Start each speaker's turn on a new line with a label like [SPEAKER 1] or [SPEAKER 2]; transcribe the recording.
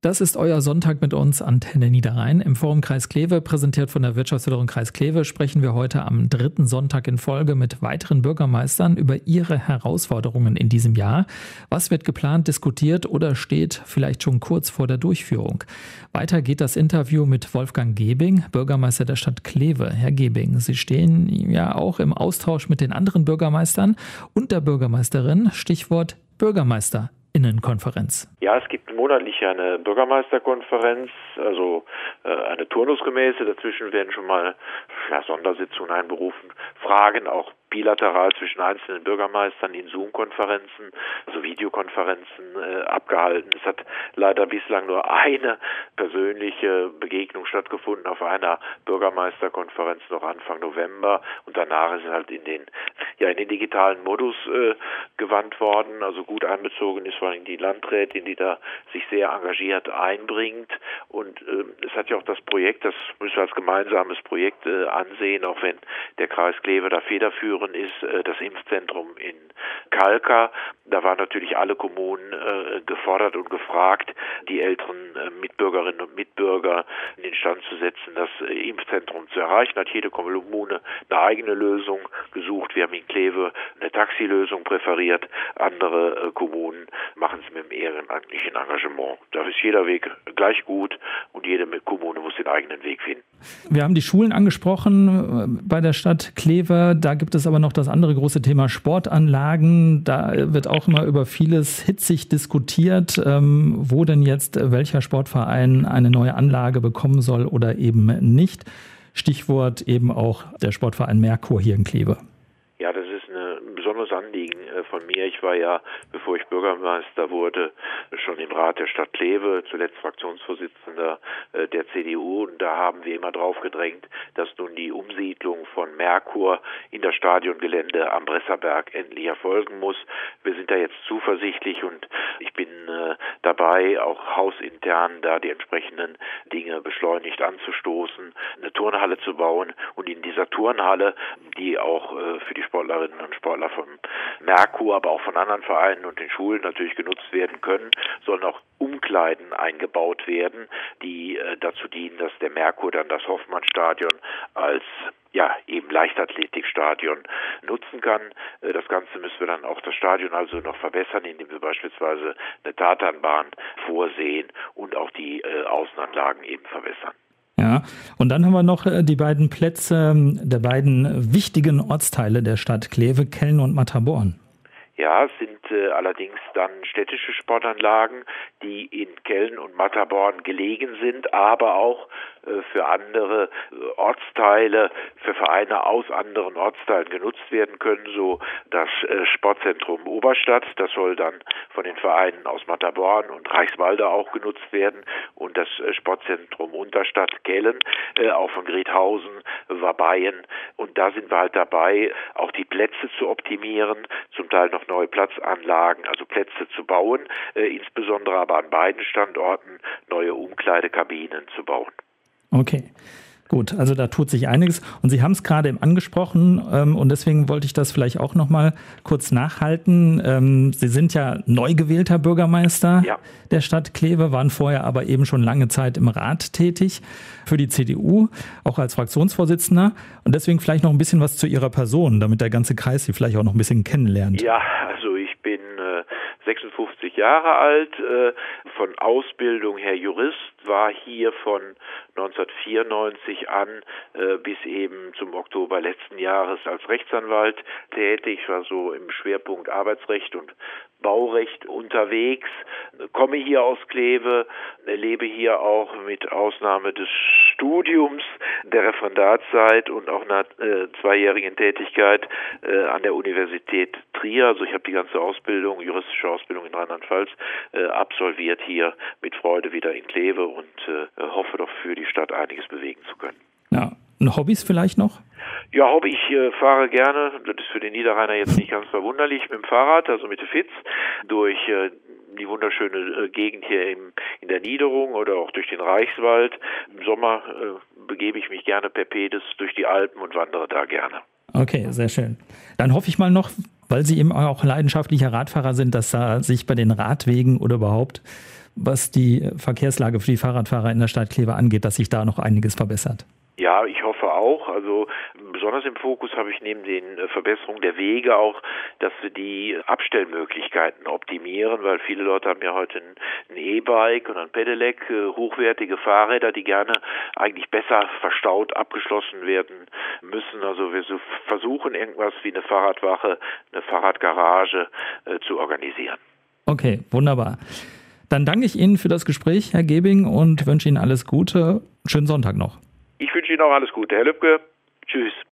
[SPEAKER 1] Das ist euer Sonntag mit uns, Antenne Niederrhein. Im Forum Kreis Kleve, präsentiert von der Wirtschaftsförderung Kreis Kleve, sprechen wir heute am 3. Sonntag in Folge mit weiteren Bürgermeistern über ihre Herausforderungen in diesem Jahr. Was wird geplant, diskutiert oder steht vielleicht schon kurz vor der Durchführung? Weiter geht das Interview mit Wolfgang Gebing, Bürgermeister der Stadt Kleve. Herr Gebing, Sie stehen ja auch im Austausch mit den anderen Bürgermeistern und der Bürgermeisterin. Stichwort Bürgermeisterinnenkonferenz.
[SPEAKER 2] Ja, es gibt monatlich eine Bürgermeisterkonferenz, also eine turnusgemäße. Dazwischen werden schon mal Sondersitzungen einberufen, Fragen auch bilateral zwischen einzelnen Bürgermeistern in Zoom-Konferenzen, also Videokonferenzen abgehalten. Es hat leider bislang nur eine persönliche Begegnung stattgefunden auf einer Bürgermeisterkonferenz noch Anfang November, und danach ist es halt in den digitalen Modus gewandt worden. Also gut einbezogen ist vor allem die Landrätin, die da sich sehr engagiert einbringt, und es hat ja auch das Projekt, das müssen wir als gemeinsames Projekt ansehen, auch wenn der Kreis Kleve da federführend ist, das Impfzentrum in Kalka. Da waren natürlich alle Kommunen gefordert und gefragt, die älteren Mitbürgerinnen und Mitbürger in den Stand zu setzen, das Impfzentrum zu erreichen. Hat jede Kommune eine eigene Lösung gesucht. Wir haben in Kleve eine Taxilösung präferiert. Andere Kommunen machen es mit dem ehrenamtlichen Engagement. Da ist jeder Weg gleich gut und jede Kommune muss den eigenen Weg finden.
[SPEAKER 1] Wir haben die Schulen angesprochen bei der Stadt Kleve. Da gibt es aber noch das andere große Thema Sportanlagen. Da wird auch immer über vieles hitzig diskutiert, wo denn jetzt welcher Sportverein eine neue Anlage bekommen soll oder eben nicht. Stichwort eben auch der Sportverein Merkur hier in Kleve.
[SPEAKER 2] Ja, das ist ein besonderes Anliegen von mir. Ich war ja, bevor ich Bürgermeister wurde, schon im Rat der Stadt Kleve, zuletzt Fraktionsvorsitzender der CDU. Und da haben wir immer drauf gedrängt, dass nun die Umsiedlung von Merkur in das Stadiongelände am Bresserberg endlich erfolgen muss. Wir sind da jetzt zuversichtlich und ich bin dabei, auch hausintern da die entsprechenden Dinge beschleunigt anzustoßen, eine Turnhalle zu bauen. Und in dieser Turnhalle, die auch für die Sportlerinnen und Sportler von Merkur, aber auch von anderen Vereinen und den Schulen natürlich genutzt werden können, sollen auch Umkleiden eingebaut werden, die dazu dienen, dass der Merkur dann das Hoffmannstadion als eben Leichtathletikstadion nutzen kann. Das Ganze müssen wir dann auch das Stadion also noch verbessern, indem wir beispielsweise eine Tatanbahn vorsehen und auch die Außenanlagen eben verbessern.
[SPEAKER 1] Ja, und dann haben wir noch die beiden Plätze der beiden wichtigen Ortsteile der Stadt Kleve, Keln und Matterborn.
[SPEAKER 2] Ja, es sind allerdings dann städtische Sportanlagen, die in Keln und Matterborn gelegen sind, aber auch für andere Ortsteile, für Vereine aus anderen Ortsteilen genutzt werden können. So das Sportzentrum Oberstadt, das soll dann von den Vereinen aus Matterborn und Reichswalde auch genutzt werden, und das Sportzentrum Unterstadt Kellen, auch von Grethausen, Wabeien. Und da sind wir halt dabei, auch die Plätze zu optimieren, zum Teil noch neue Platzanlagen, also Plätze zu bauen, insbesondere aber an beiden Standorten neue Umkleidekabinen zu bauen.
[SPEAKER 1] Okay, gut, also da tut sich einiges und Sie haben es gerade eben angesprochen und deswegen wollte ich das vielleicht auch noch mal kurz nachhalten. Sie sind ja neu gewählter Bürgermeister der Stadt Kleve, waren vorher aber eben schon lange Zeit im Rat tätig für die CDU, auch als Fraktionsvorsitzender, und deswegen vielleicht noch ein bisschen was zu Ihrer Person, damit der ganze Kreis Sie vielleicht auch noch ein bisschen kennenlernt.
[SPEAKER 2] Ja, also ich bin 56 Jahre alt, von Ausbildung her Jurist, war hier von 1994 an bis eben zum Oktober letzten Jahres als Rechtsanwalt tätig. Ich war so im Schwerpunkt Arbeitsrecht und Baurecht unterwegs, komme hier aus Kleve, lebe hier auch mit Ausnahme des Studiums, der Referendarzeit und auch einer zweijährigen Tätigkeit an der Universität Trier. Also ich habe die ganze Ausbildung, juristische Ausbildung in Rheinland-Pfalz absolviert, hier mit Freude wieder in Kleve, und hoffe doch für die Stadt einiges bewegen zu können.
[SPEAKER 1] Ja, und Hobbys vielleicht noch?
[SPEAKER 2] Ja, Hobby, ich fahre gerne, das ist für den Niederrheiner jetzt nicht ganz verwunderlich, mit dem Fahrrad, also mit der Fitz, durch die wunderschöne Gegend hier in der Niederung oder auch durch den Reichswald. Im Sommer begebe ich mich gerne per Pedis durch die Alpen und wandere da gerne.
[SPEAKER 1] Okay, sehr schön. Dann hoffe ich mal noch, weil Sie eben auch leidenschaftlicher Radfahrer sind, dass da sich bei den Radwegen oder überhaupt was die Verkehrslage für die Fahrradfahrer in der Stadt Kleve angeht, dass sich da noch einiges verbessert.
[SPEAKER 2] Ja, ich hoffe auch. Also besonders im Fokus habe ich neben den Verbesserungen der Wege auch, dass wir die Abstellmöglichkeiten optimieren, weil viele Leute haben ja heute ein E-Bike und ein Pedelec, hochwertige Fahrräder, die gerne eigentlich besser verstaut abgeschlossen werden müssen. Also wir versuchen irgendwas wie eine Fahrradwache, eine Fahrradgarage zu organisieren.
[SPEAKER 1] Okay, wunderbar. Dann danke ich Ihnen für das Gespräch, Herr Gebing, und wünsche Ihnen alles Gute. Schönen Sonntag noch.
[SPEAKER 2] Ich wünsche Ihnen auch alles Gute, Herr Lübke. Tschüss.